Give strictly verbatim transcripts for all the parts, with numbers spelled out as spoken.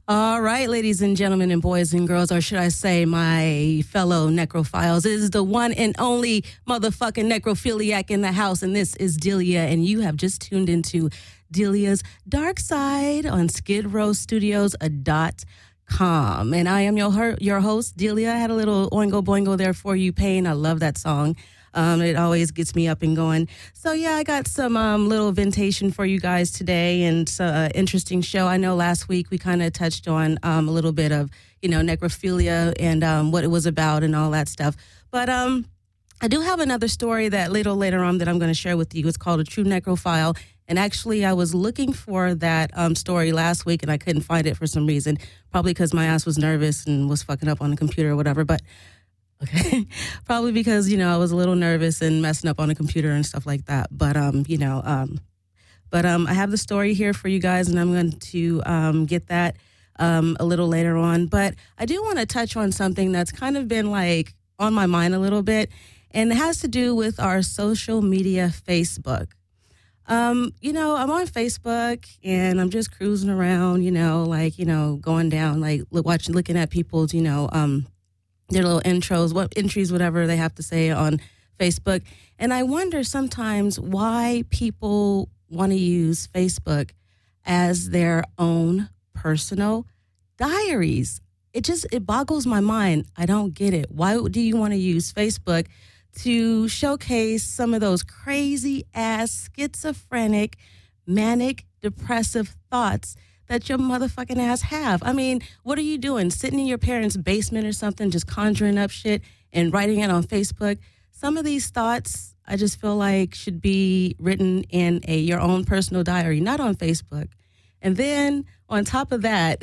All right, ladies and gentlemen and boys and girls, or should I say my fellow necrophiles, it is the one and only motherfucking necrophiliac in the house, and this is Delia, and you have just tuned into Delia's Dark Side on skid row studios dot com. And I am your your host, Delia. I had a little oingo boingo there for you, Pain. I love that song. Um, it always gets me up and going. So, yeah, I got some um, little vintation for you guys today, and it's an interesting show. I know last week we kind of touched on um, a little bit of, you know, necrophilia and um, what it was about and all that stuff. But um, I do have another story that little later on that I'm going to share with you. It's called A True Necrophile. And actually, I was looking for that um, story last week, and I couldn't find it for some reason, probably because my ass was nervous and was fucking up on the computer or whatever. But okay, probably because, you know, I was a little nervous and messing up on the computer and stuff like that. But, um, you know, um, but um, I have the story here for you guys, and I'm going to um, get that um, a little later on. But I do want to touch on something that's kind of been, like, on my mind a little bit, and it has to do with our social media, Facebook. Um, you know, I'm on Facebook, and I'm just cruising around, you know, like, you know, going down, like, look, watching, looking at people's, you know, um, their little intros, what entries, whatever they have to say on Facebook. And I wonder sometimes why people want to use Facebook as their own personal diaries. It just, it boggles my mind. I don't get it. Why do you want to use Facebook to showcase some of those crazy ass, schizophrenic, manic, depressive thoughts that your motherfucking ass have? I mean, what are you doing? Sitting in your parents' basement or something, just conjuring up shit and writing it on Facebook? Some of these thoughts, I just feel like should be written in a your own personal diary, not on Facebook. And then on top of that,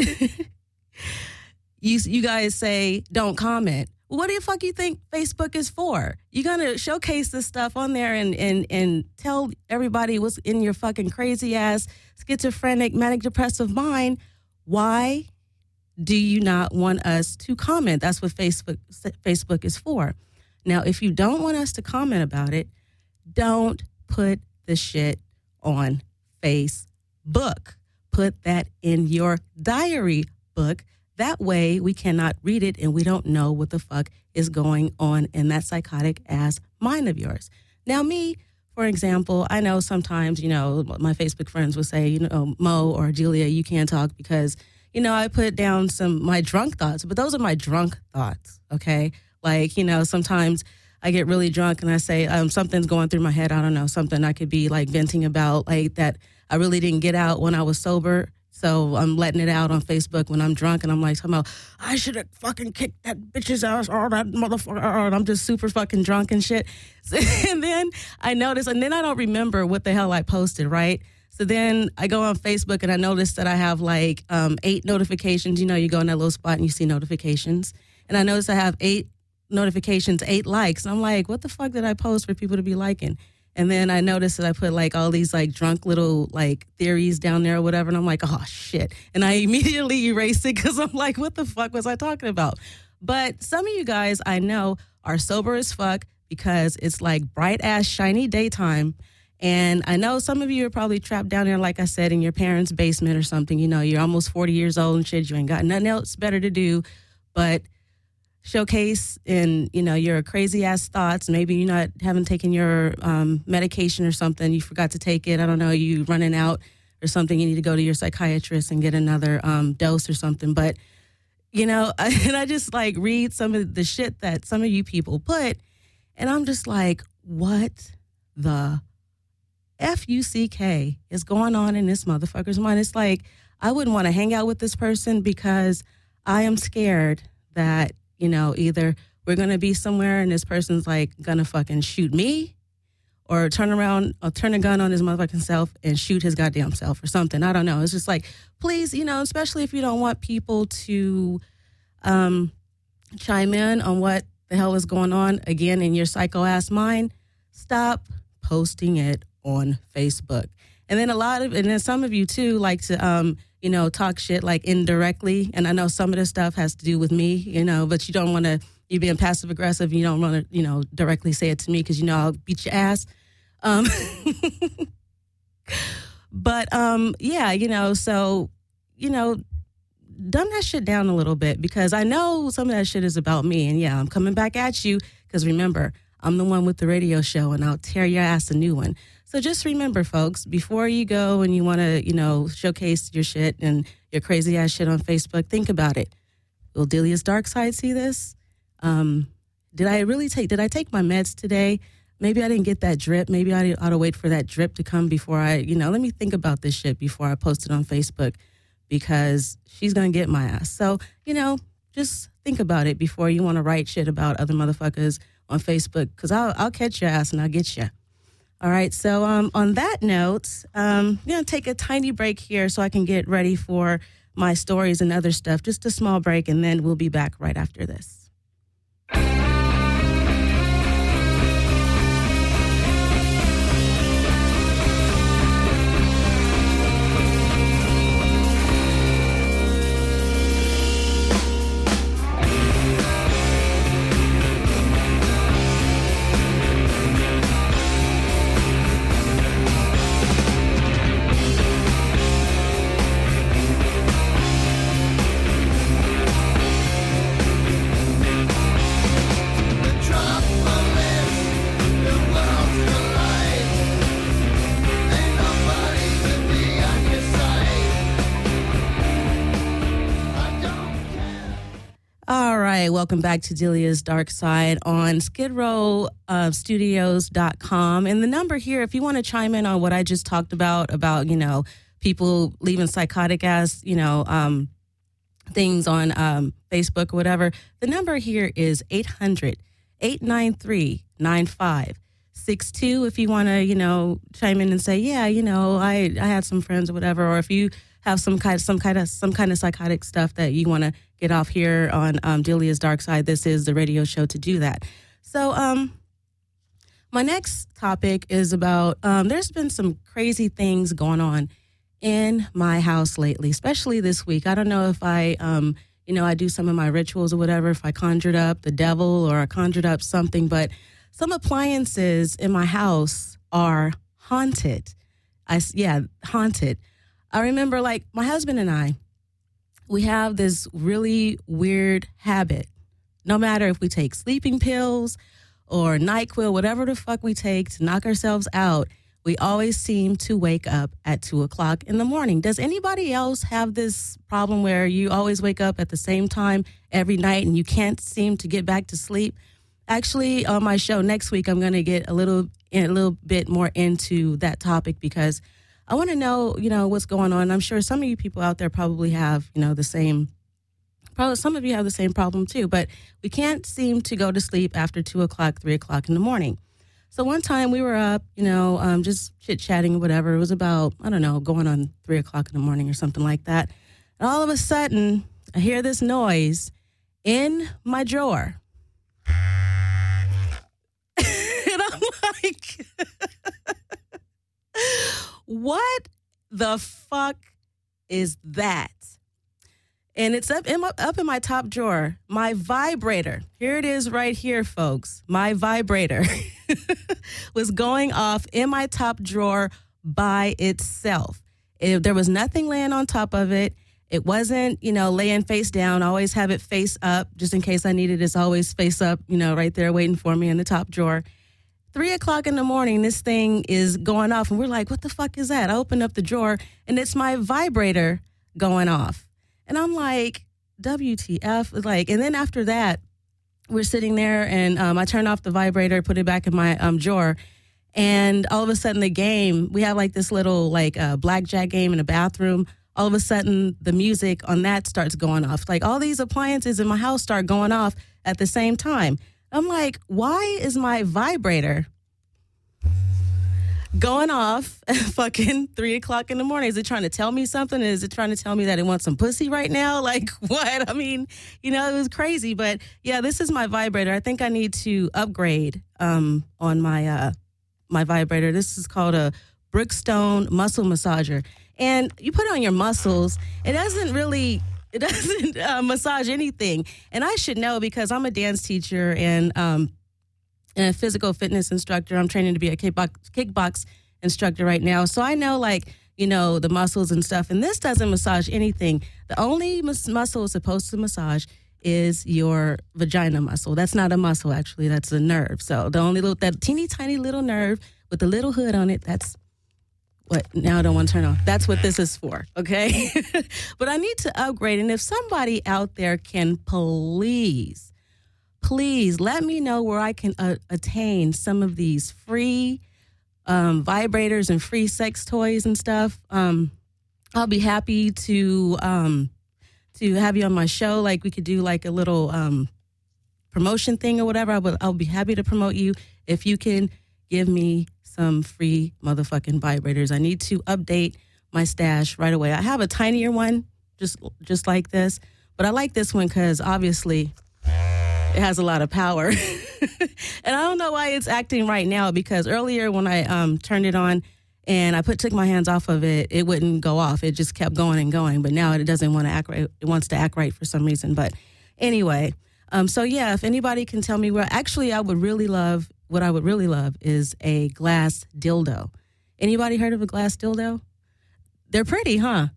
you you guys say, don't comment. What the fuck you think Facebook is for? You're going to showcase this stuff on there and, and, and tell everybody what's in your fucking crazy-ass, schizophrenic, manic, depressive mind. Why do you not want us to comment? That's what Facebook Facebook is for. Now, if you don't want us to comment about it, don't put the shit on Facebook. Put that in your diary book. That way, we cannot read it and we don't know what the fuck is going on in that psychotic ass mind of yours. Now, me, for example, I know sometimes, you know, my Facebook friends will say, you know, Mo or Julia, you can't talk because, you know, I put down some my drunk thoughts, but those are my drunk thoughts, okay? Like, you know, sometimes I get really drunk and I say um, something's going through my head. I don't know, something I could be like venting about, like that I really didn't get out when I was sober. So I'm letting it out on Facebook when I'm drunk, and I'm like, talking about, I should have fucking kicked that bitch's ass or that motherfucker. And I'm just super fucking drunk and shit. So, and then I notice, and then I don't remember what the hell I posted, right? So then I go on Facebook, and I notice that I have like um, eight notifications. You know, you go in that little spot and you see notifications. And I notice I have eight notifications, eight likes. And I'm like, what the fuck did I post for people to be liking? And then I noticed that I put like all these like drunk little like theories down there or whatever. And I'm like, oh shit. And I immediately erased it because I'm like, what the fuck was I talking about? But some of you guys I know are sober as fuck because it's like bright ass shiny daytime. And I know some of you are probably trapped down there, like I said, in your parents' basement or something. You know, you're almost forty years old and shit. You ain't got nothing else better to do but showcase in, you know, your crazy ass thoughts. Maybe you not haven't taken your um, medication or something. You forgot to take it. I don't know. You running out or something. You need to go to your psychiatrist and get another um, dose or something. But, you know, and I just like read some of the shit that some of you people put. And I'm just like, what the F U C K is going on in this motherfucker's mind? It's like, I wouldn't want to hang out with this person because I am scared that, you know, either we're going to be somewhere and this person's like going to fucking shoot me or turn around or turn a gun on his motherfucking self and shoot his goddamn self or something. I don't know. It's just like, please, you know, especially if you don't want people to um, chime in on what the hell is going on, again, in your psycho-ass mind, stop posting it on Facebook. And then a lot of, and then some of you too like to, um, you know, talk shit like indirectly. And I know some of this stuff has to do with me, you know, but you don't want to, you're being passive aggressive. You don't want to, you know, directly say it to me because, you know, I'll beat your ass. Um, but, um, yeah, you know, so, you know, dumb that shit down a little bit, because I know some of that shit is about me. And yeah, I'm coming back at you because remember, I'm the one with the radio show and I'll tear your ass a new one. So just remember, folks, before you go and you want to, you know, showcase your shit and your crazy ass shit on Facebook, think about it. Will Delia's Dark Side see this? Um, did I really take, did I take my meds today? Maybe I didn't get that drip. Maybe I ought to wait for that drip to come before I, you know, let me think about this shit before I post it on Facebook, because she's going to get my ass. So, you know, just think about it before you want to write shit about other motherfuckers on Facebook, because I'll, I'll catch your ass and I'll get you. All right. So um, on that note, um, I'm going to take a tiny break here so I can get ready for my stories and other stuff. Just a small break, and then we'll be back right after this. Welcome back to Delia's Dark Side on Skid Row uh, Studios dot com. And the number here, if you want to chime in on what I just talked about, about, you know, people leaving psychotic ass, you know, um, things on um, Facebook or whatever, the number here is eight hundred, eight nine three, nine five six two. If you want to, you know, chime in and say, yeah, you know, I, I had some friends or whatever, or if you have some kind, some kind of, some kind of psychotic stuff that you want to get off here on um, Delia's Dark Side, this is the radio show to do that. So, um, my next topic is about, um, there's been some crazy things going on in my house lately, especially this week. I don't know if I, um, you know, I do some of my rituals or whatever, if I conjured up the devil or I conjured up something, but some appliances in my house are haunted. I, yeah, haunted. I remember, like, my husband and I, we have this really weird habit. No matter if we take sleeping pills or NyQuil, whatever the fuck we take to knock ourselves out, we always seem to wake up at two o'clock in the morning. Does anybody else have this problem where you always wake up at the same time every night and you can't seem to get back to sleep? Actually, on my show next week, I'm going to get a little, a little bit more into that topic, because I want to know, you know, what's going on. I'm sure some of you people out there probably have, you know, the same, probably some of you have the same problem too, but we can't seem to go to sleep after two o'clock, three o'clock in the morning. So one time we were up, you know, um, just chit-chatting or whatever. It was about, I don't know, going on three o'clock in the morning or something like that. And all of a sudden, I hear this noise in my drawer. And I'm like... what the fuck is that? And it's up in my, up in my top drawer. My vibrator. Here it is right here, folks. My vibrator was going off in my top drawer by itself. It, there was nothing laying on top of it. It wasn't, you know, laying face down. I always have it face up just in case I need it. It's always face up, you know, right there waiting for me in the top drawer. Three o'clock in the morning, this thing is going off, and we're like, what the fuck is that? I open up the drawer, and it's my vibrator going off. And I'm like, W T F? Like, and then after that, we're sitting there, and um, I turn off the vibrator, put it back in my um, drawer, and all of a sudden the game, we have like this little like uh, blackjack game in the bathroom. All of a sudden, the music on that starts going off. Like, all these appliances in my house start going off at the same time. I'm like, why is my vibrator going off at fucking three o'clock in the morning? Is it trying to tell me something? Is it trying to tell me that it wants some pussy right now? Like, what? I mean, you know, it was crazy. But yeah, this is my vibrator. I think I need to upgrade um, on my uh, my vibrator. This is called a Brookstone muscle massager. And you put it on your muscles. It doesn't really... It doesn't uh, massage anything. And I should know, because I'm a dance teacher and, um, and a physical fitness instructor. I'm training to be a kickbox, kickbox instructor right now. So I know, like, you know, the muscles and stuff. And this doesn't massage anything. The only mus- muscle it's supposed to massage is your vagina muscle. That's not a muscle, actually. That's a nerve. So the only little, that teeny tiny little nerve with the little hood on it, that's what, now I don't want to turn off. That's what this is for, okay? But I need to upgrade. And if somebody out there can please, please let me know where I can uh, attain some of these free um, vibrators and free sex toys and stuff. Um, I'll be happy to um, to have you on my show. Like we could do like a little um, promotion thing or whatever. I will, I'll be happy to promote you if you can give me some free motherfucking vibrators. I need to update my stash right away. I have a tinier one, just just like this, but I like this one because obviously it has a lot of power. And I don't know why it's acting right now, because earlier when I um, turned it on and I put took my hands off of it, it wouldn't go off. It just kept going and going. But now it doesn't want to act right. It wants to act right for some reason. But anyway, um, so yeah, if anybody can tell me where, actually I would really love, what I would really love is a glass dildo. Anybody heard of a glass dildo? They're pretty, huh?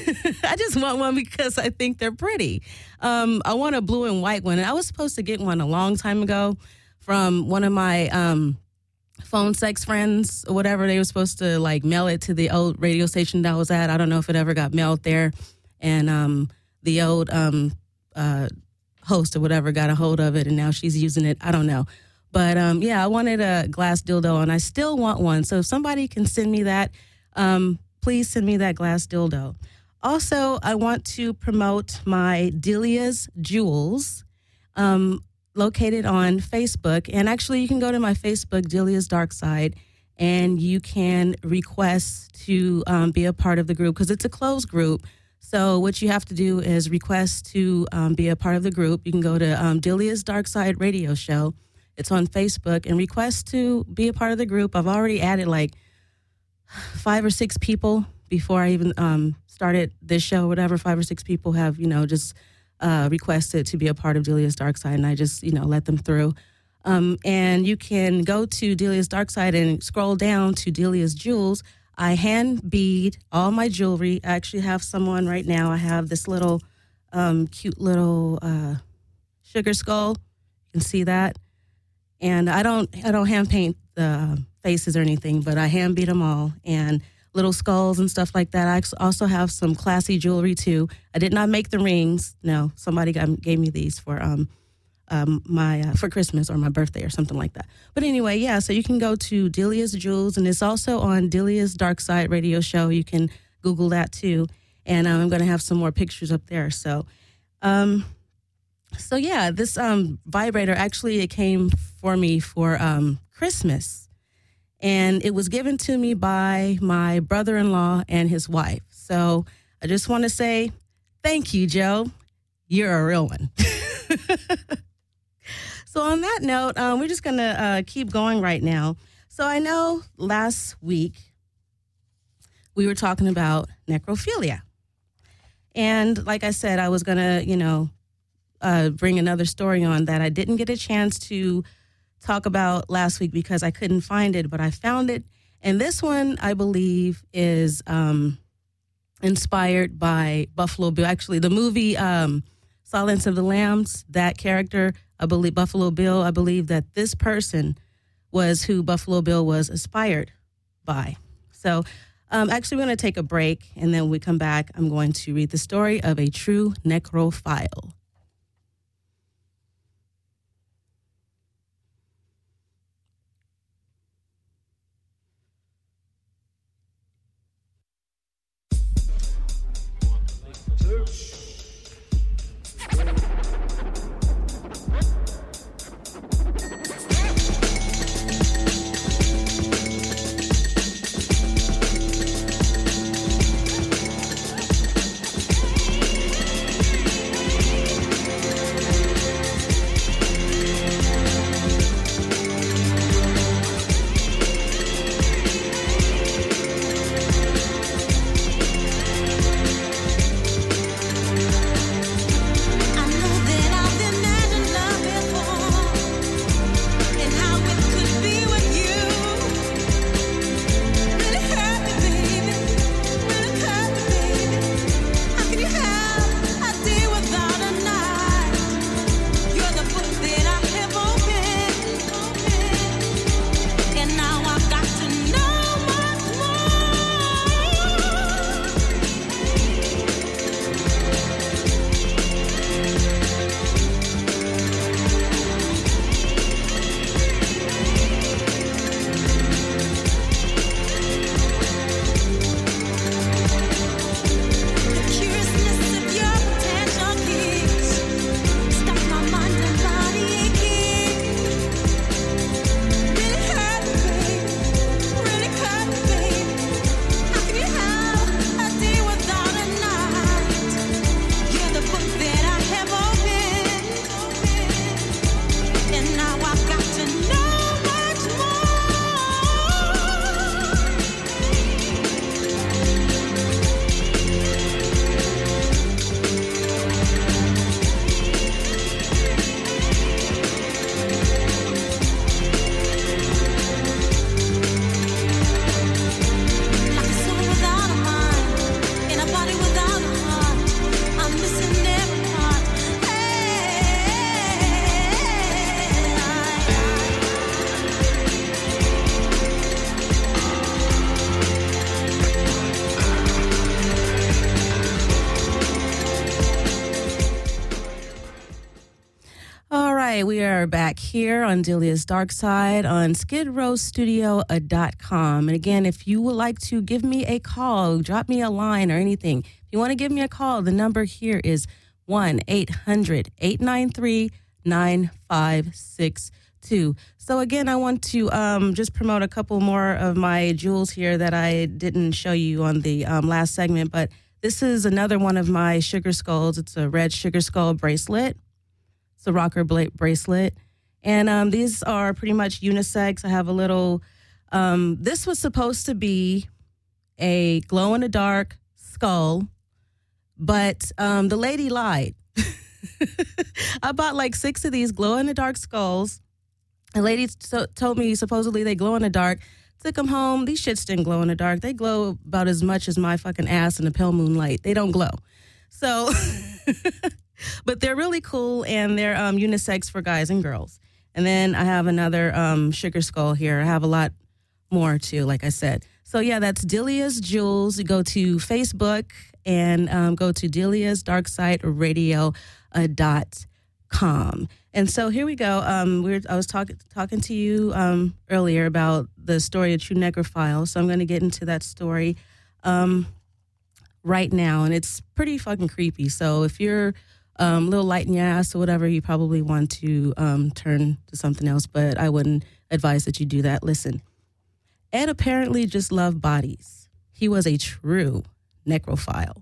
I just want one because I think they're pretty. Um, I want a blue and white one. And I was supposed to get one a long time ago from one of my um, phone sex friends or whatever. They were supposed to like mail it to the old radio station that I was at. I don't know if it ever got mailed there. And um, the old um, uh, host or whatever got a hold of it, and now she's using it. I don't know. But um, yeah, I wanted a glass dildo, and I still want one. So if somebody can send me that, um, please send me that glass dildo. Also, I want to promote my Delia's Jewels, um, located on Facebook. And actually, you can go to my Facebook, Delia's Dark Side, and you can request to um, be a part of the group because it's a closed group. So what you have to do is request to um, be a part of the group. You can go to um, Delia's Dark Side Radio Show. It's on Facebook, and request to be a part of the group. I've already added like five or six people before I even um, started this show, whatever. Five or six people have, you know, just uh, requested to be a part of Delia's Dark Side, and I just, you know, let them through. Um, and you can go to Delia's Dark Side and scroll down to Delia's Jewels. I hand bead all my jewelry. I actually have someone right now. I have this little um, cute little uh, sugar skull. You can see that. And I don't, I don't hand paint the faces or anything, but I hand beat them all, and little skulls and stuff like that. I also have some classy jewelry too. I did not make the rings. No, somebody got, gave me these for um, um my uh, for Christmas or my birthday or something like that. But anyway, yeah. So you can go to Delia's Jewels, and it's also on Delia's Dark Side Radio Show. You can Google that too, and um, I'm going to have some more pictures up there. So, um. So, yeah, this um, vibrator, actually, it came for me for um, Christmas. And it was given to me by my brother-in-law and his wife. So I just want to say thank you, Joe. You're a real one. So on that note, um, we're just going to uh, keep going right now. So I know last week we were talking about necrophilia. And like I said, I was going to, you know, Uh, bring another story on that I didn't get a chance to talk about last week because I couldn't find it, but I found it. And this one, I believe, is um, inspired by Buffalo Bill. Actually, the movie um, Silence of the Lambs, that character, I believe, Buffalo Bill, I believe that this person was who Buffalo Bill was inspired by. So um, actually, we're going to take a break, and then when we come back, I'm going to read the story of a true necrophile. are back here on Delia's Dark Side on skid row studio dot com. And again, if you would like to give me a call, drop me a line or anything, if you want to give me a call, the number here is one eight hundred eight nine three nine five six two. So again, I want to um, just promote a couple more of my jewels here that I didn't show you on the um, last segment, but this is another one of my sugar skulls. It's a red sugar skull bracelet. It's a rocker bla- bracelet. And um, these are pretty much unisex. I have a little, um, this was supposed to be a glow-in-the-dark skull, but um, the lady lied. I bought like six of these glow-in-the-dark skulls. A lady so- told me supposedly they glow in the dark. Took them home. These shits didn't glow in the dark. They glow about as much as my fucking ass in the pale moonlight. They don't glow. So... But they're really cool, and they're um, unisex for guys and girls. And then I have another um, sugar skull here. I have a lot more, too, like I said. So, yeah, that's Delia's Jewels. You go to Facebook and um, go to Delia's Dark Side Radio uh, dot com. And so here we go. Um, we were, I was talking talking to you um, earlier about the story of True Necrophile. So I'm going to get into that story um, right now. And it's pretty fucking creepy. So if you're Um, a little light in your ass or whatever, you probably want to um, turn to something else, but I wouldn't advise that you do that. Listen, Ed apparently just loved bodies. He was a true necrophile,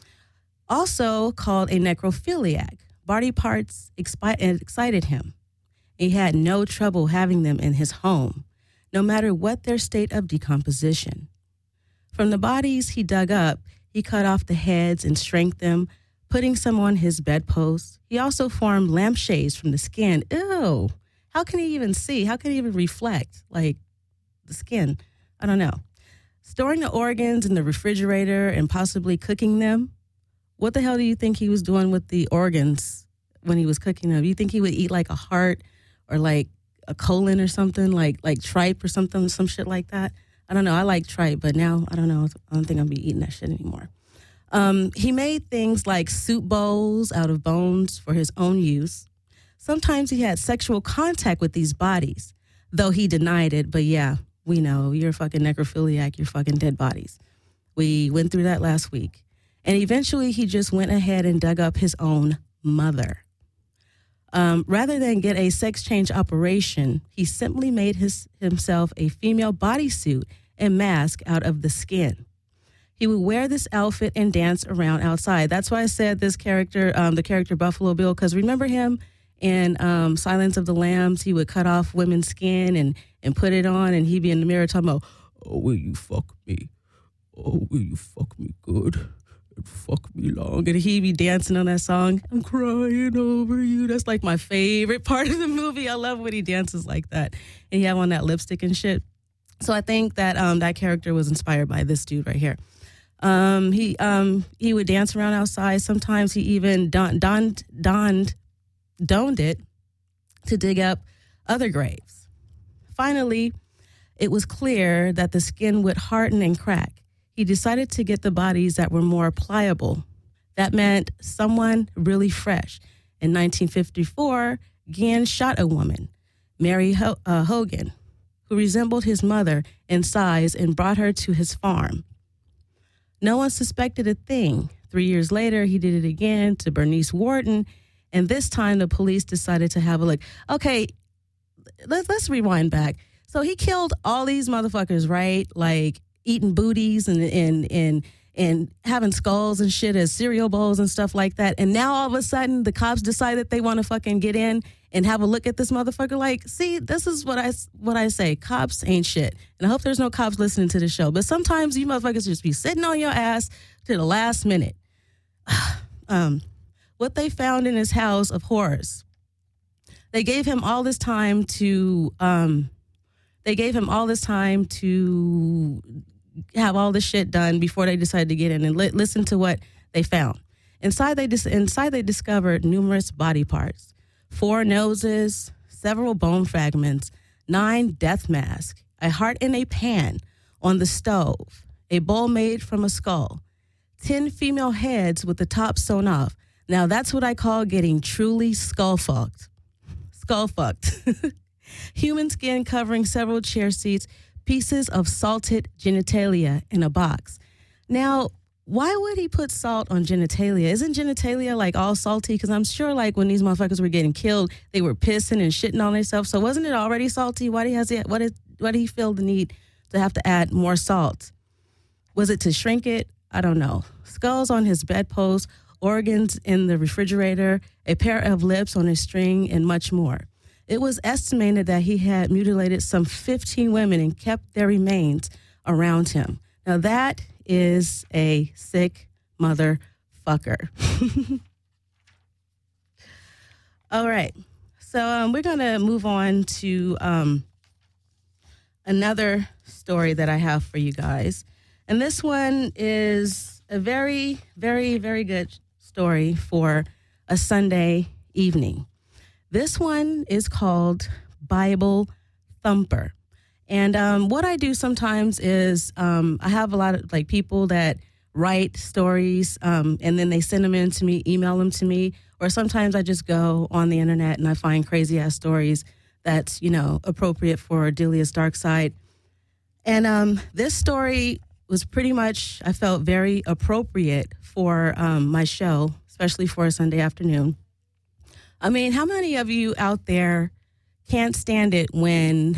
also called a necrophiliac. Body parts expi- excited him. He had no trouble having them in his home, no matter what their state of decomposition. From the bodies he dug up, he cut off the heads and shrank them, putting some on his bedpost. He also formed lampshades from the skin. Ew. How can he even see? How can he even reflect, like, the skin? I don't know. Storing the organs in the refrigerator and possibly cooking them. What the hell do you think he was doing with the organs when he was cooking them? You think he would eat, like, a heart or, like, a colon or something, like like tripe or something, some shit like that? I don't know. I like tripe, but now, I don't know. I don't think I'm going to be eating that shit anymore. Um, he made things like soup bowls out of bones for his own use. Sometimes he had sexual contact with these bodies, though he denied it. But yeah, we know you're a fucking necrophiliac, you're fucking dead bodies. We went through that last week. And eventually he just went ahead and dug up his own mother. Um, rather than get a sex change operation, he simply made his, himself a female bodysuit and mask out of the skin. He would wear this outfit and dance around outside. That's why I said this character, um, the character Buffalo Bill, because remember him in um, Silence of the Lambs? He would cut off women's skin and, and put it on, and he'd be in the mirror talking about, oh, will you fuck me? Oh, will you fuck me good? And fuck me long. And he'd be dancing on that song, I'm crying over you. That's like my favorite part of the movie. I love when he dances like that. And he have on that lipstick and shit. So I think that um, that character was inspired by this dude right here. Um, he um, he would dance around outside. Sometimes he even don, donned, donned, donned it to dig up other graves. Finally, it was clear that the skin would harden and crack. He decided to get the bodies that were more pliable. That meant someone really fresh. In nineteen fifty-four, Ginn shot a woman, Mary Ho- uh, Hogan, who resembled his mother in size, and brought her to his farm. No one suspected a thing. Three years later, he did it again to Bernice Wharton, and this time the police decided to have a look. Okay, let's, let's rewind back. So he killed all these motherfuckers, right? Like eating booties and and and and having skulls and shit as cereal bowls and stuff like that. And now all of a sudden the cops decide that they want to fucking get in and have a look at this motherfucker. Like, see, this is what I, what I say. Cops ain't shit. And I hope there's no cops listening to the show. But sometimes you motherfuckers just be sitting on your ass to the last minute. um, what they found in his house of horrors. They gave him all this time to, um, they gave him all this time to have all this shit done before they decided to get in and li- listen to what they found. Inside they dis- inside they discovered numerous body parts, four noses, several bone fragments, nine death masks, a heart in a pan on the stove, a bowl made from a skull, ten female heads with the top sewn off. Now that's what I call getting truly skull fucked. skull fucked. Human skin covering several chair seats, pieces of salted genitalia in a box. Now, why would he put salt on genitalia? Isn't genitalia like all salty? Because I'm sure like when these motherfuckers were getting killed, they were pissing and shitting on themselves. So wasn't it already salty? Why did he has he, why did why did he feel the need to have to add more salt? Was it to shrink it? I don't know. Skulls on his bedpost, organs in the refrigerator, a pair of lips on a string, and much more. It was estimated that he had mutilated some fifteen women and kept their remains around him. Now that is a sick motherfucker. All right. So um, we're going to move on to um, another story that I have for you guys. And this one is a very, very, very good story for a Sunday evening. This one is called Bible Thumper. And um, what I do sometimes is um, I have a lot of like people that write stories um, and then they send them in to me, email them to me. Or sometimes I just go on the internet and I find crazy ass stories that's, you know, appropriate for Delia's dark side. And um, this story was pretty much, I felt very appropriate for um, my show, especially for a Sunday afternoon. I mean, how many of you out there can't stand it when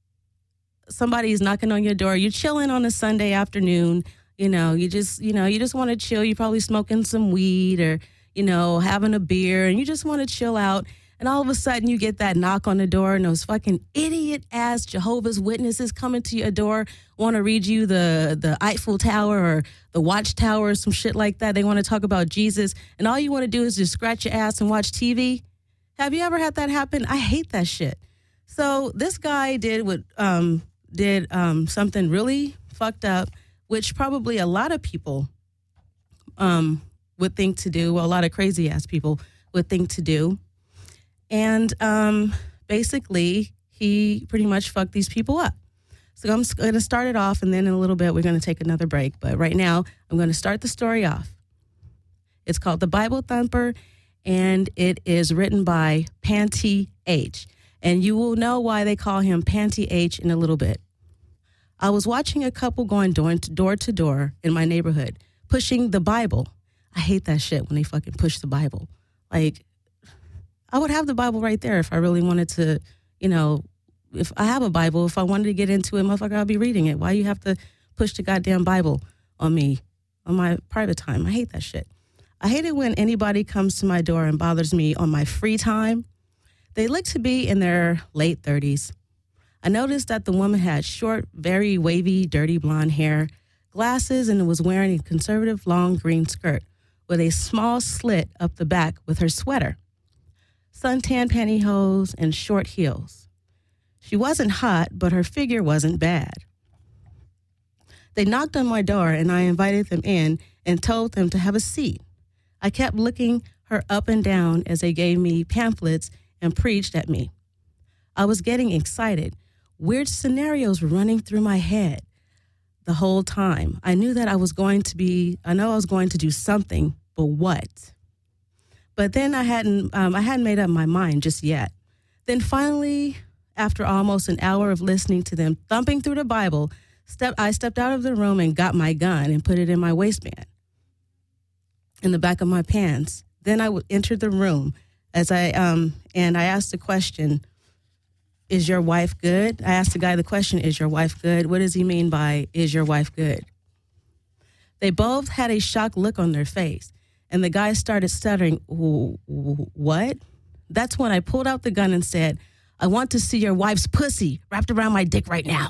somebody's knocking on your door, you're chilling on a Sunday afternoon, you know, you just, you know, you just want to chill. You're probably smoking some weed or, you know, having a beer and you just want to chill out. And all of a sudden you get that knock on the door and those fucking idiot ass Jehovah's Witnesses coming to your door, want to read you the, the Eiffel Tower or the Watchtower or some shit like that. They want to talk about Jesus. And all you want to do is just scratch your ass and watch T V. Have you ever had that happen? I hate that shit. So this guy did what, um, did um, something really fucked up, which probably a lot of people um, would think to do, well, a lot of crazy-ass people would think to do. And um, basically, he pretty much fucked these people up. So I'm going to start it off, and then in a little bit, we're going to take another break. But right now, I'm going to start the story off. It's called The Bible Thumper, and it is written by Panty H. And you will know why they call him Panty H in a little bit. I was watching a couple going door to door to door in my neighborhood, pushing the Bible. I hate that shit when they fucking push the Bible. Like, I would have the Bible right there if I really wanted to, you know, if I have a Bible, if I wanted to get into it, motherfucker, I'll be reading it. Why you have to push the goddamn Bible on me, on my private time? I hate that shit. I hate it when anybody comes to my door and bothers me on my free time. They look to be in their late thirties. I noticed that the woman had short, very wavy, dirty blonde hair, glasses, and was wearing a conservative long green skirt with a small slit up the back with her sweater, suntan pantyhose, and short heels. She wasn't hot, but her figure wasn't bad. They knocked on my door, and I invited them in and told them to have a seat. I kept looking her up and down as they gave me pamphlets and preached at me. I was getting excited. Weird scenarios were running through my head the whole time. I knew that I was going to be, I know I was going to do something, but what? But then I hadn't, um, I hadn't made up my mind just yet. Then finally, after almost an hour of listening to them thumping through the Bible, step, I stepped out of the room and got my gun and put it in my waistband, in the back of my pants. Then I entered the room as I, um, and I asked the question, is your wife good? I asked the guy the question, is your wife good? What does he mean by, is your wife good? They both had a shocked look on their face, and the guy started stuttering, what? That's when I pulled out the gun and said, I want to see your wife's pussy wrapped around my dick right now.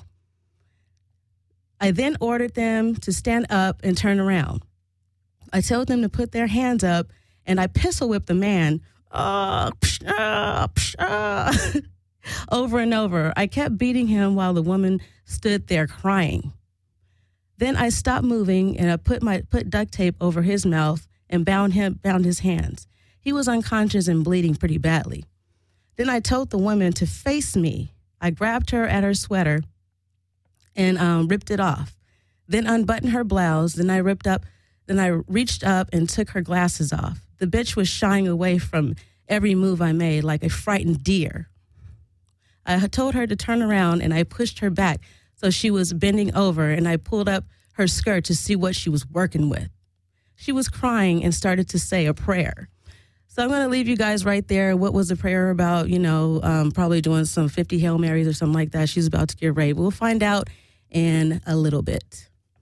I then ordered them to stand up and turn around. I told them to put their hands up, and I pistol whipped the man uh, psh, uh, psh, uh, over and over. I kept beating him while the woman stood there crying. Then I stopped moving, and I put my put duct tape over his mouth and bound him bound his hands. He was unconscious and bleeding pretty badly. Then I told the woman to face me. I grabbed her at her sweater and um, ripped it off. Then unbuttoned her blouse. Then I ripped up. Then I reached up and took her glasses off. The bitch was shying away from every move I made like a frightened deer. I had told her to turn around, and I pushed her back so she was bending over, and I pulled up her skirt to see what she was working with. She was crying and started to say a prayer. So I'm going to leave you guys right there. What was the prayer about? You know, um, probably doing some fifty Hail Marys or something like that. She's about to get raped. We'll find out in a little bit.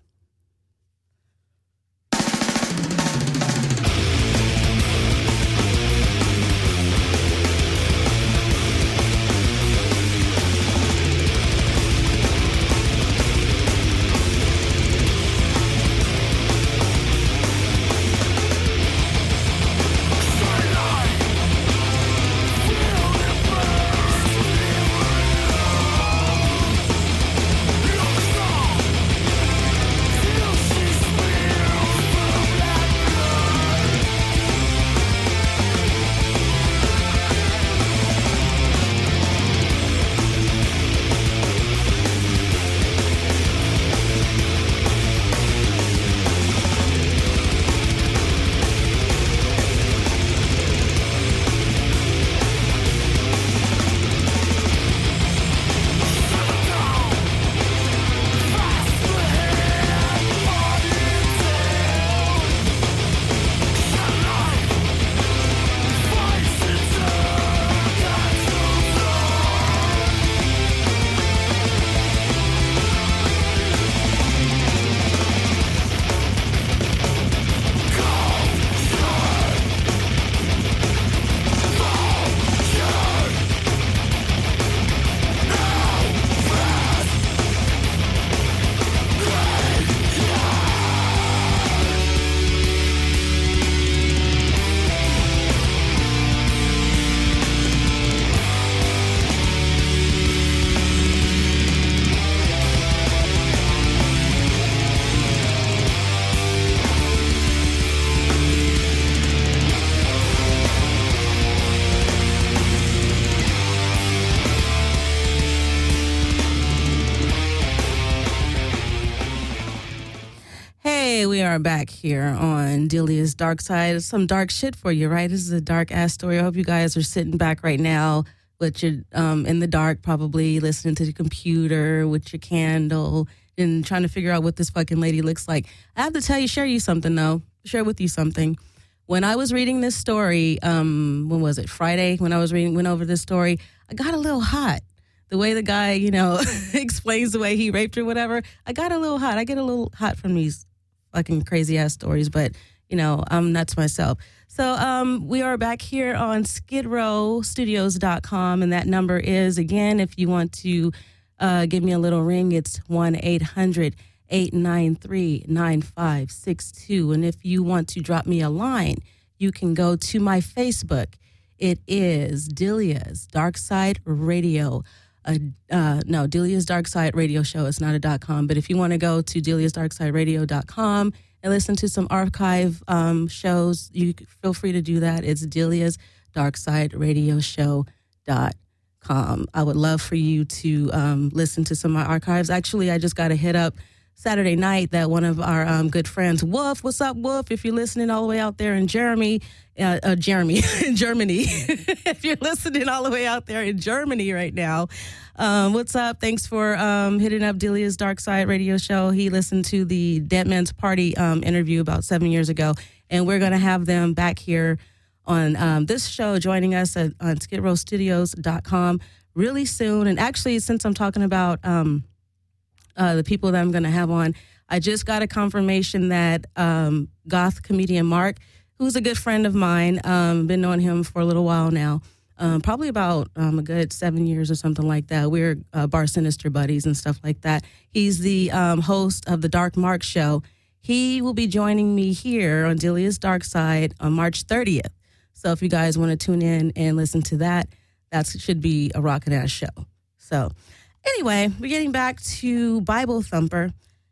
We are back here on Delia's Dark Side. Some dark shit for you, right? This is a dark ass story. I hope you guys are sitting back right now with your um, in the dark, probably listening to the computer with your candle and trying to figure out what this fucking lady looks like. I have to tell you, share you something though. Share with you something. When I was reading this story, um, when was it? Friday. When I was reading, went over this story, I got a little hot. The way the guy, you know, explains the way he raped her, whatever. I got a little hot. I get a little hot from these fucking crazy ass stories, but you know, I'm nuts myself. So um, we are back here on skid row studios dot com, and that number is, again, if you want to uh, give me a little ring, it's one eight hundred eight nine three nine five six two. And if you want to drop me a line, you can go to my Facebook. It is Delia's Dark Side Radio. Uh, uh, no, Delia's Dark Side Radio Show. It's not a dot com, but if you want to go to delias dark side radio dot com and listen to some archive um, shows, you feel free to do that. It's delias dark side radio show dot com. I would love for you to um, listen to some of my archives. Actually, I just got a hit up Saturday night that one of our um, good friends, Wolf, what's up, Wolf? If you're listening all the way out there in Jeremy, uh, uh, Jeremy, in Germany, if you're listening all the way out there in Germany right now, um, what's up? Thanks for um, hitting up Delia's Dark Side Radio Show. He listened to the Dead Man's Party um, interview about seven years ago, and we're going to have them back here on um, this show, joining us at, on skid row studios dot com really soon. And actually, since I'm talking about um, uh, the people that I'm going to have on, I just got a confirmation that um, goth comedian Mark, who's a good friend of mine, um, been knowing him for a little while now, um, probably about um, a good seven years or something like that. We're uh, Bar Sinister buddies and stuff like that. He's the um, host of the Dark Mark Show. He will be joining me here on Delia's Dark Side on March thirtieth. So if you guys want to tune in and listen to that, that should be a rockin' ass show. So anyway, we're getting back to Bible Thumper.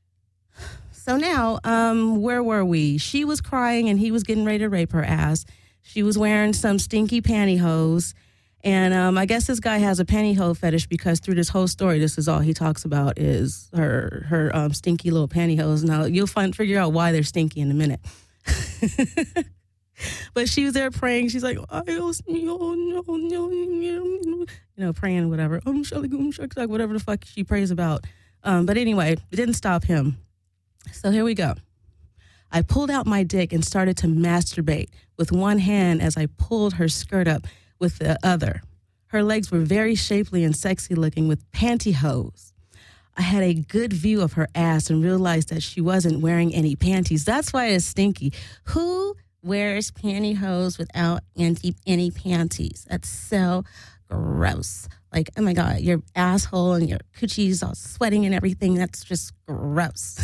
So now, um, where were we? She was crying and he was getting ready to rape her ass. She was wearing some stinky pantyhose. And um, I guess this guy has a pantyhose fetish because through this whole story, this is all he talks about is her her um, stinky little pantyhose. Now, you'll find figure out why they're stinky in a minute. But she was there praying. She's like, I was, oh, no, no, you know, praying, whatever. Um, whatever the fuck she prays about. Um, but anyway, it didn't stop him. So here we go. I pulled out my dick and started to masturbate with one hand as I pulled her skirt up with the other. Her legs were very shapely and sexy looking with pantyhose. I had a good view of her ass and realized that she wasn't wearing any panties. That's why it's stinky. Who wears pantyhose without any, any panties? That's so gross. Like, oh my God, your asshole and your coochie's all sweating and everything. That's just gross.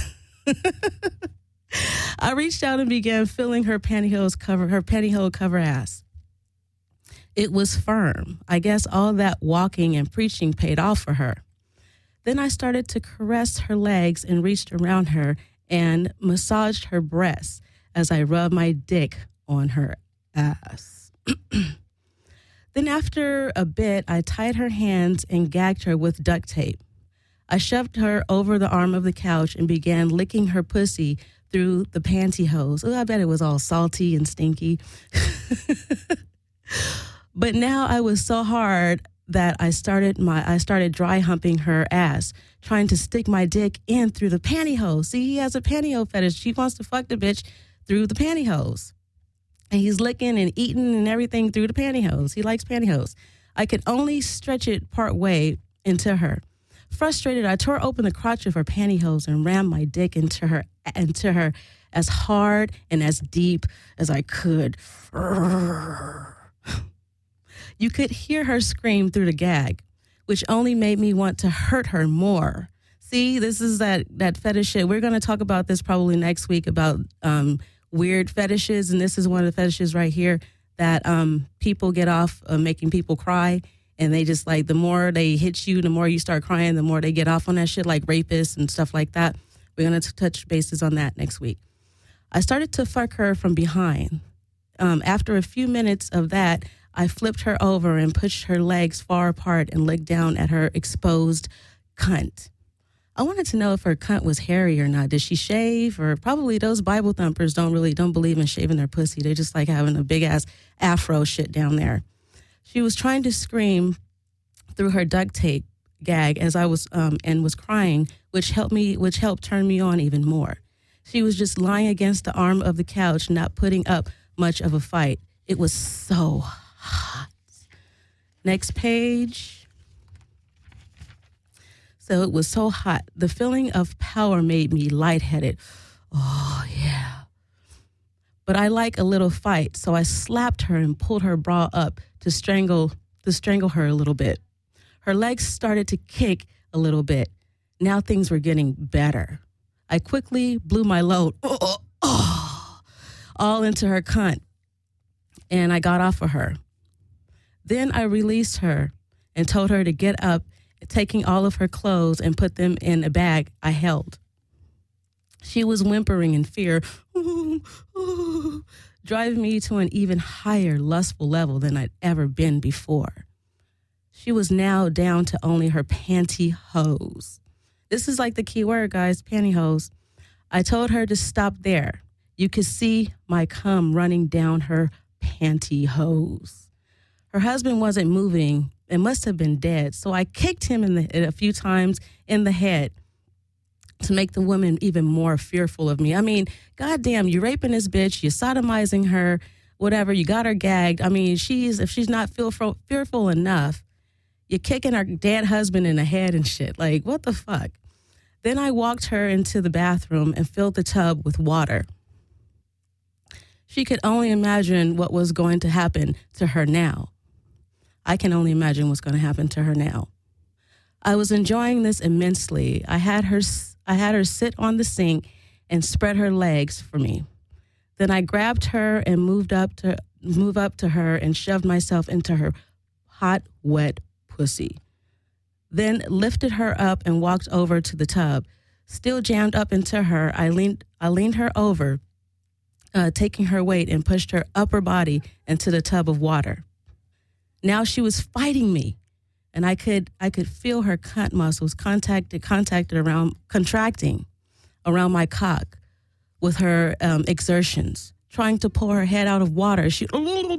I reached out and began feeling her pantyhose cover, her pantyhose cover ass. It was firm. I guess all that walking and preaching paid off for her. Then I started to caress her legs and reached around her and massaged her breasts as I rubbed my dick on her ass. Then after a bit, I tied her hands and gagged her with duct tape. I shoved her over the arm of the couch and began licking her pussy through the pantyhose. Oh, I bet it was all salty and stinky. But now I was so hard that I started my I started dry humping her ass, trying to stick my dick in through the pantyhose. See, he has a pantyhose fetish. She wants to fuck the bitch through the pantyhose. And he's licking and eating and everything through the pantyhose. He likes pantyhose. I could only stretch it part way into her. Frustrated, I tore open the crotch of her pantyhose and rammed my dick into her into her as hard and as deep as I could. You could hear her scream through the gag, which only made me want to hurt her more. See, this is that, that fetish shit. We're going to talk about this probably next week about um, weird fetishes, and this is one of the fetishes right here that um, people get off of making people cry, and they just like, the more they hit you, the more you start crying, the more they get off on that shit, like rapists and stuff like that. We're going to touch bases on that next week. I started to fuck her from behind. Um, after a few minutes of that, I flipped her over and pushed her legs far apart and looked down at her exposed cunt. I wanted to know if her cunt was hairy or not. Did she shave? Or probably those Bible thumpers don't really don't believe in shaving their pussy. They just like having a big ass afro shit down there. She was trying to scream through her duct tape gag as I was um, and was crying, which helped me, which helped turn me on even more. She was just lying against the arm of the couch, not putting up much of a fight. It was so hot. Next page. So it was so hot. The feeling of power made me lightheaded. Oh, yeah. But I like a little fight, so I slapped her and pulled her bra up to strangle to strangle her a little bit. Her legs started to kick a little bit. Now things were getting better. I quickly blew my load oh, oh, all into her cunt, and I got off of her. Then I released her and told her to get up, taking all of her clothes and put them in a bag I held. She was whimpering in fear, oh, oh, driving me to an even higher lustful level than I'd ever been before. She was now down to only her pantyhose. This is like the key word, guys, pantyhose. I told her to stop there. You could see my cum running down her pantyhose. Her husband wasn't moving and must have been dead, so I kicked him in the a few times in the head to make the woman even more fearful of me. I mean, goddamn, you're raping this bitch, you're sodomizing her, whatever, you got her gagged. I mean, she's if she's not fearful, fearful enough, you're kicking her dead husband in the head and shit. Like, what the fuck? Then I walked her into the bathroom and filled the tub with water. She could only imagine what was going to happen to her now. I can only imagine what's going to happen to her now. I was enjoying this immensely. I had her I had her sit on the sink and spread her legs for me. Then I grabbed her and moved up to move up to her and shoved myself into her hot, wet pussy. Then lifted her up and walked over to the tub. Still jammed up into her, I leaned I leaned her over, uh, taking her weight and pushed her upper body into the tub of water. Now she was fighting me, and I could I could feel her cunt muscles contacted contacted around contracting around my cock with her um, exertions. trying to pull her head out of water. She,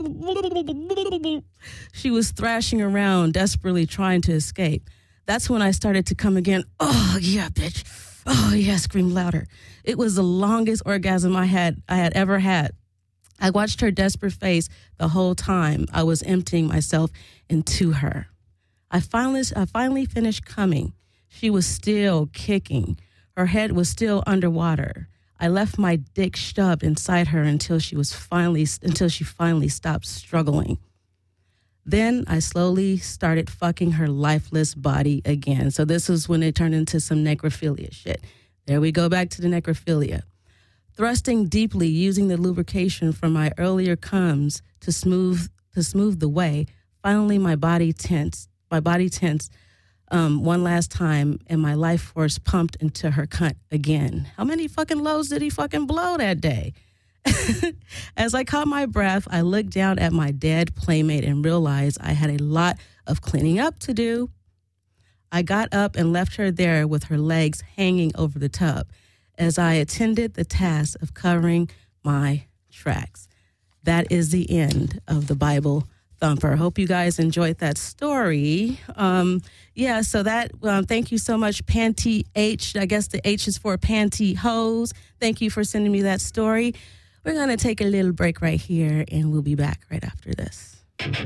she was thrashing around, desperately trying to escape. That's when I started to come again. Oh, yeah, bitch. Oh, yeah, scream louder. It was the longest orgasm I had I had ever had. I watched her desperate face the whole time I was emptying myself into her. I finally, I finally finished coming. She was still kicking. Her head was still underwater. I left my dick shoved inside her until she was finally until she finally stopped struggling. Then I slowly started fucking her lifeless body again. So this was when it turned into some necrophilia shit. There we go back to the necrophilia. Thrusting deeply, using the lubrication from my earlier comes to smooth to smooth the way. Finally, my body tensed. My body tensed um, one last time, and my life force pumped into her cunt again. How many fucking loads did he fucking blow that day? As I caught my breath, I looked down at my dead playmate and realized I had a lot of cleaning up to do. I got up and left her there with her legs hanging over the tub as I attended the task of covering my tracks. That is the end of the Bible Thumper. Hope you guys enjoyed that story. Um, yeah, so that, um, thank you so much, Panty H. I guess the H is for Panty Hose. Thank you for sending me that story. We're going to take a little break right here, and we'll be back right after this.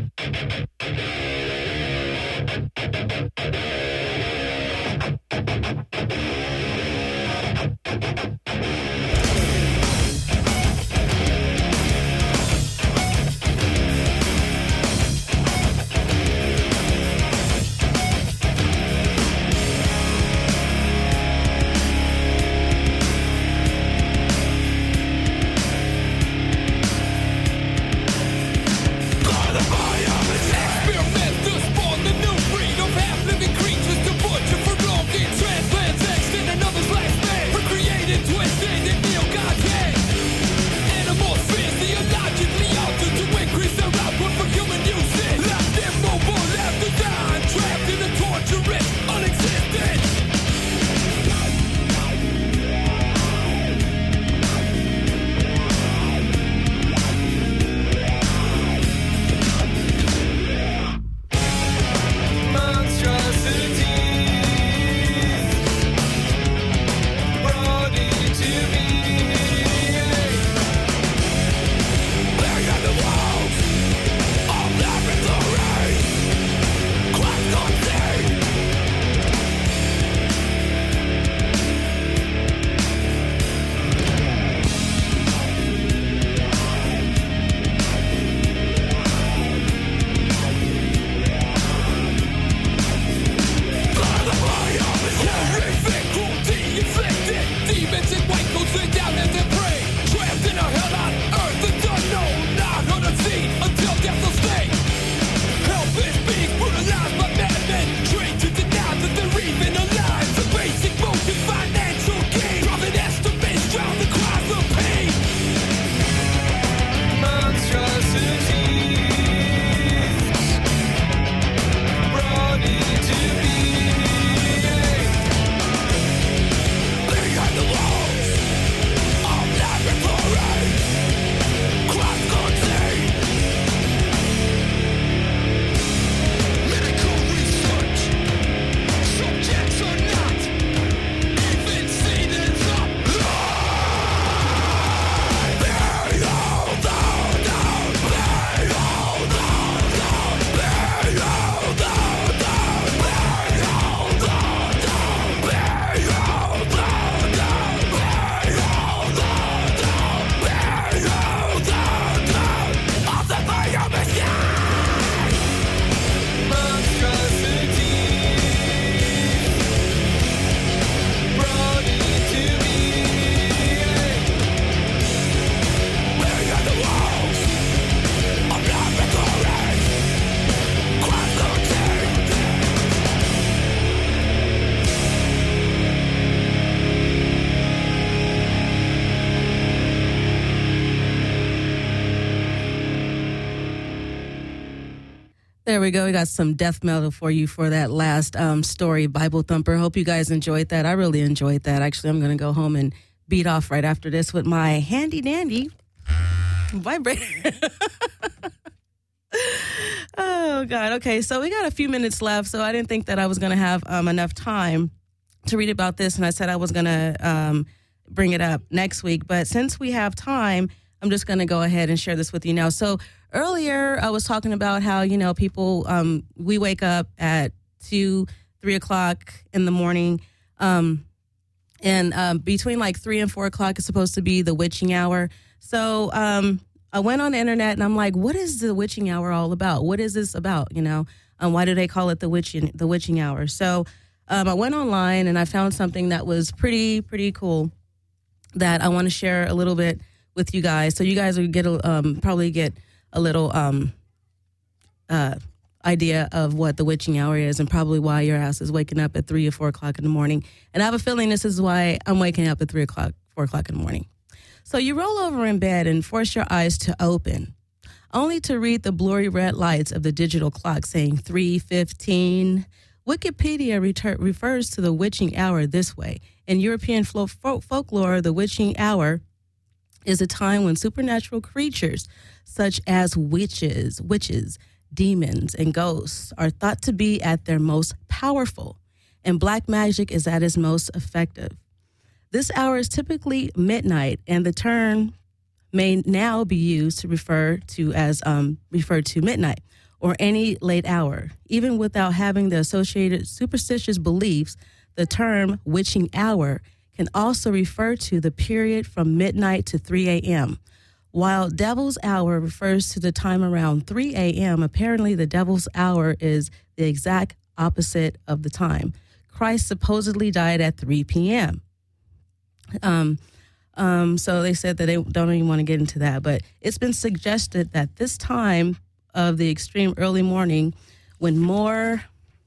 There we go. We got some death metal for you for that last um, story, Bible Thumper. Hope you guys enjoyed that. I really enjoyed that. Actually, I'm going to go home and beat off right after this with my handy dandy Vibrator. Oh, God. Okay, so we got a few minutes left, so I didn't think that I was going to have um, enough time to read about this, and I said I was going to um, bring it up next week. But since we have time, I'm just going to go ahead and share this with you now. So earlier, I was talking about how, you know, people, um, we wake up at two, three o'clock in the morning, um, and um, between like three and four o'clock is supposed to be the witching hour. So um I went on the internet and I'm like, what is the witching hour all about? What is this about? You know, um, why do they call it the witching the witching hour? So um, I went online and I found something that was pretty, pretty cool that I want to share a little bit with you guys. So you guys will get a, um, probably get a little um, uh, idea of what the witching hour is and probably why your ass is waking up at three or four o'clock in the morning. And I have a feeling this is why I'm waking up at three o'clock, four o'clock in the morning. So you roll over in bed and force your eyes to open, only to read the blurry red lights of the digital clock saying three fifteen. Wikipedia reter- refers to the witching hour this way. In European flo- folk- folklore, the witching hour is a time when supernatural creatures such as witches, witches, demons, and ghosts are thought to be at their most powerful, and black magic is at its most effective. This hour is typically midnight, and the term may now be used to refer to as um, referred to midnight or any late hour. Even without having the associated superstitious beliefs, the term witching hour can also refer to the period from midnight to three a.m. While devil's hour refers to the time around three a.m., apparently the devil's hour is the exact opposite of the time. Christ supposedly died at three p.m. Um, um, so they said that they don't even want to get into that, but it's been suggested that this time of the extreme early morning, when more,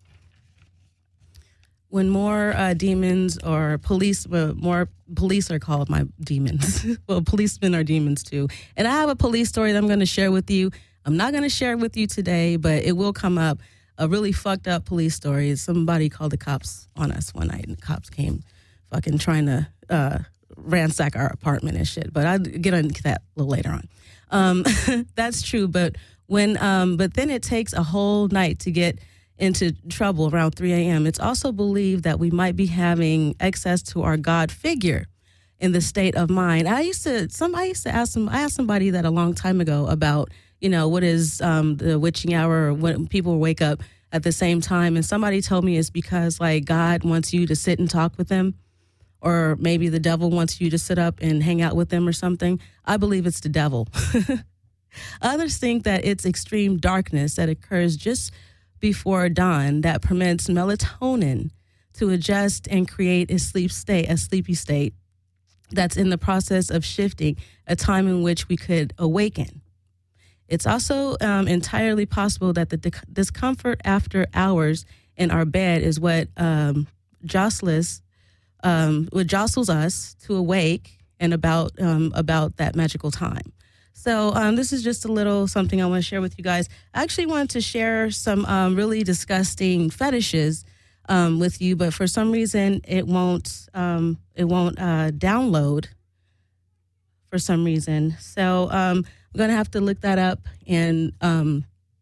when more uh, demons or police, well, more police are called my demons. Well, policemen are demons too. And I have a police story that I'm going to share with you. I'm not going to share it with you today, but it will come up. A really fucked up police story. Somebody called the cops on us one night, and the cops came fucking trying to uh, ransack our apartment and shit. But I'll get into that a little later on. Um, that's true. But when, um, but then it takes a whole night to get into trouble around three a.m. It's also believed that we might be having access to our God figure in the state of mind. I used to, some, I used to ask some, I asked somebody that a long time ago about, you know, what is um, the witching hour or when people wake up at the same time. And somebody told me it's because like God wants you to sit and talk with them. Or maybe the devil wants you to sit up and hang out with them or something. I believe it's the devil. Others think that it's extreme darkness that occurs just before dawn that permits melatonin to adjust and create a sleep state, a sleepy state that's in the process of shifting, a time in which we could awaken. It's also um, entirely possible that the di- discomfort after hours in our bed is what um, jostles Um, what jostles us to awake and about um, about that magical time. So um, this is just a little something I want to share with you guys. I actually wanted to share some um, really disgusting fetishes um, with you, but for some reason it won't um, it won't uh, download for some reason. So um, I'm gonna have to look that up, and um,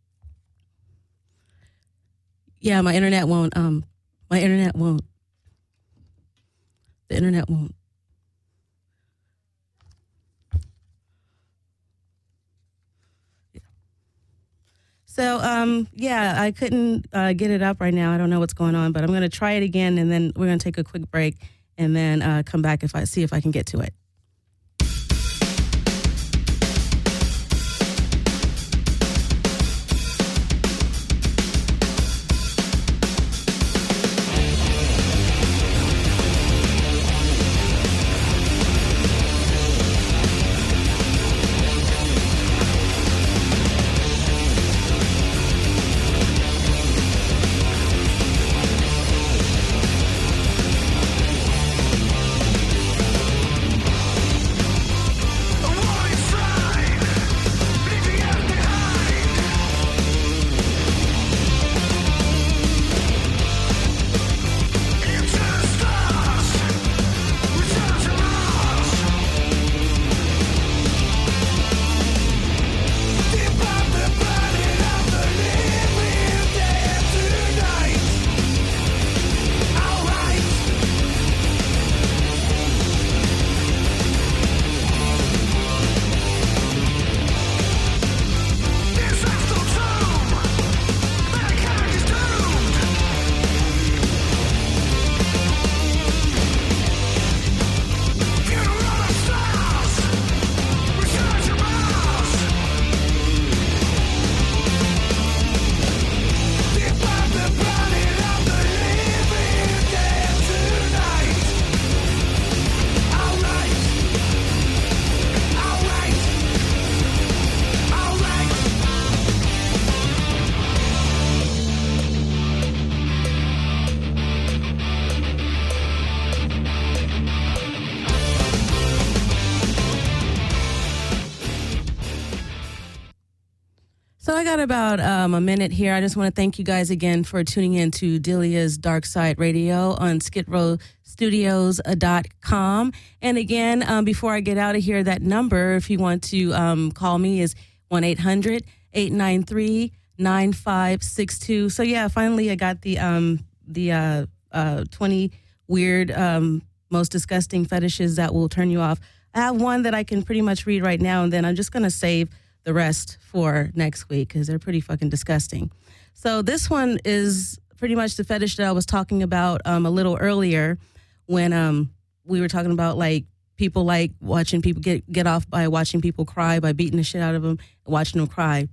yeah, my internet won't. Um, my internet won't. The internet won't. Yeah. So, um, yeah, I couldn't uh, get it up right now. I don't know what's going on, but I'm going to try it again, and then we're going to take a quick break, and then uh, come back if I see if I can get to it. So I got about um, a minute here. I just want to thank you guys again for tuning in to Delia's Dark Side Radio on skid row studios dot com. And again, um, before I get out of here, that number, if you want to um, call me, is one eight hundred eight nine three nine five six two. So yeah, finally I got the um, the uh, uh, twenty weird, um, most disgusting fetishes that will turn you off. I have one that I can pretty much read right now, and then I'm just going to save the rest for next week because they're pretty fucking disgusting. So this one is pretty much the fetish that I was talking about um, a little earlier when um, we were talking about like people like watching people get, get off by watching people cry, by beating the shit out of them and watching them cry.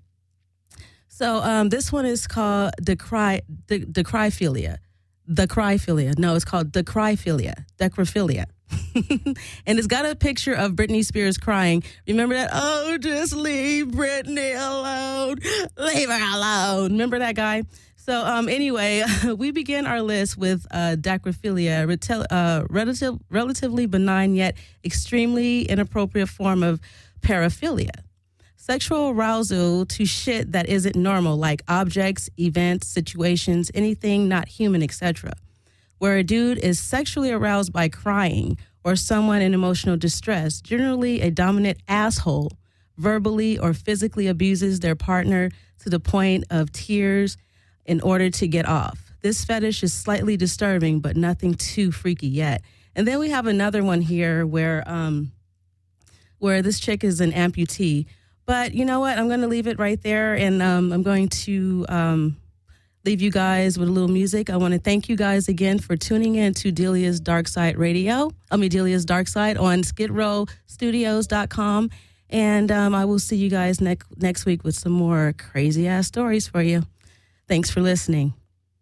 So um, this one is called the cry, the, the cryphilia. The cryphilia. No, it's called the cryphilia. Decrophilia. And it's got a picture of Britney Spears crying. Remember that? Oh, just leave Britney alone. Leave her alone. Remember that guy? So um, anyway, we begin our list with uh, decrophilia, retail, uh, relative, relatively benign yet extremely inappropriate form of paraphilia. Sexual arousal to shit that isn't normal, like objects, events, situations, anything not human, et cetera, where a dude is sexually aroused by crying or someone in emotional distress, generally a dominant asshole, verbally or physically abuses their partner to the point of tears in order to get off. This fetish is slightly disturbing, but nothing too freaky yet. And then we have another one here where um, where this chick is an amputee. But you know what? I'm going to leave it right there, and um, I'm going to um, leave you guys with a little music. I want to thank you guys again for tuning in to Delia's Dark Side Radio. I mean, Delia's Dark Side on skid row studios dot com. And um, I will see you guys next next week with some more crazy-ass stories for you. Thanks for listening.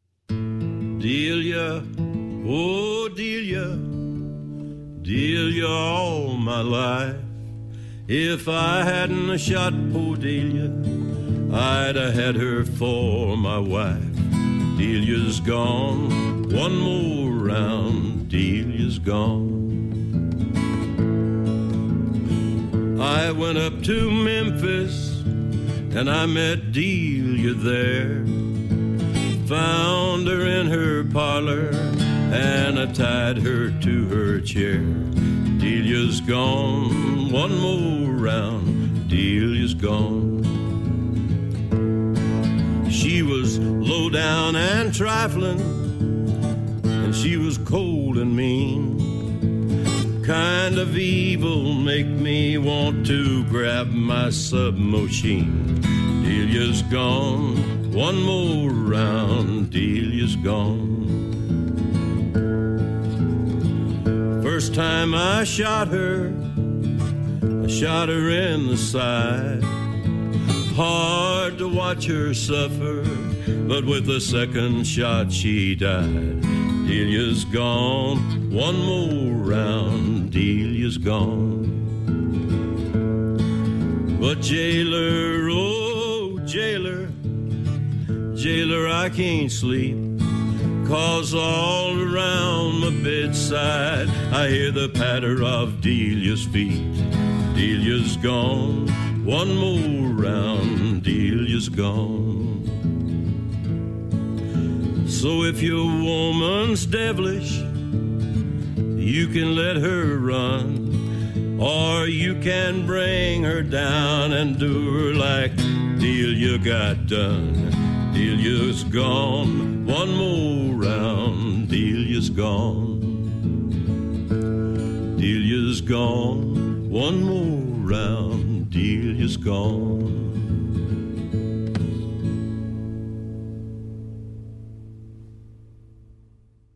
Delia, oh Delia, Delia all my life. If I hadn't a shot poor Delia, I'd have had her for my wife. Delia's gone, one more round, Delia's gone. I went up to Memphis and I met Delia there. Found her in her parlor and I tied her to her chair. Delia's gone, one more round, Delia's gone. She was low down and trifling, and she was cold and mean. Kind of evil make me want to grab my submachine. Delia's gone, one more round, Delia's gone. First time I shot her, I shot her in the side. Hard to watch her suffer, but with the second shot she died. Delia's gone, one more round, Delia's gone. But jailer, oh jailer, jailer, I can't sleep. 'Cause all around my bedside I hear the patter of Delia's feet. Delia's gone, one more round, Delia's gone. So if your woman's devilish, you can let her run, or you can bring her down and do her like Delia got done. Delia's gone, one more round, Delia's gone. Delia's gone, one more round, Delia's gone.